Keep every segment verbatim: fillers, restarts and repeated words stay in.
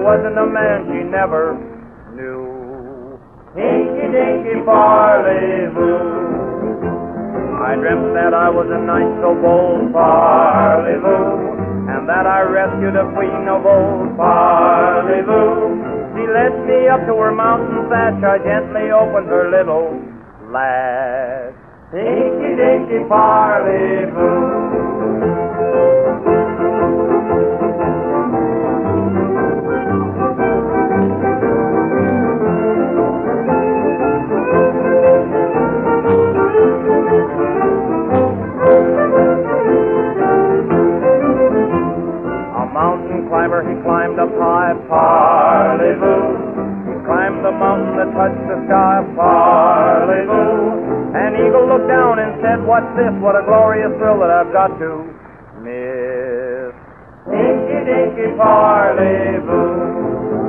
wasn't a man she never knew. Hinky dinky parlez-vous. I dreamt that I was a knight so bold, parlez-vous, and that I rescued a queen of old, parlez-vous. She led me up to her mountain thatch, I gently opened her little latch. Hinky dinky parlez-vous. He climbed up high, parlez-vous. He climbed the mountain that touched the sky, parlez-vous. An eagle looked down and said, what's this? What a glorious thrill that I've got to miss. Hinky dinky parlez-vous.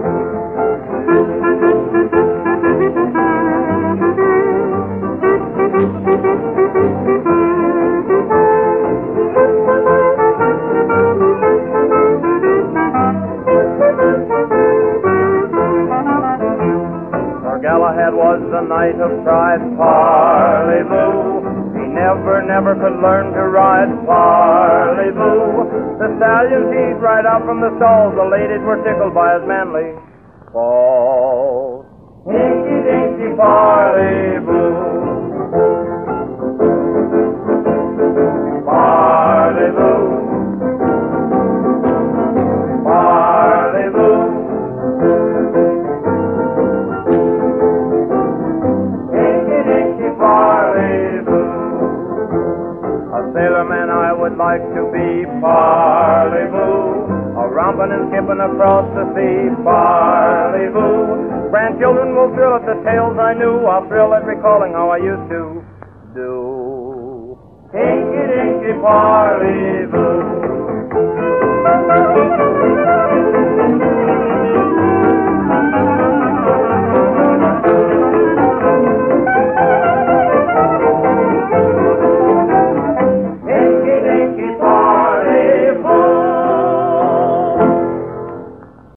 Galahad was the knight of pride, parlez-vous. He never, never could learn to ride, parlez-vous. The stallions he'd ride out from the stalls, the ladies were tickled by his manly falls. Hinky dinky parlez-vous. Parlez-vous. Sailorman I would like to be, parlez-vous. A romping and skipping across the sea, parlez-vous. Grandchildren will thrill at the tales I knew. I'll thrill at recalling how I used to do. Hinky dinky parlez-vous.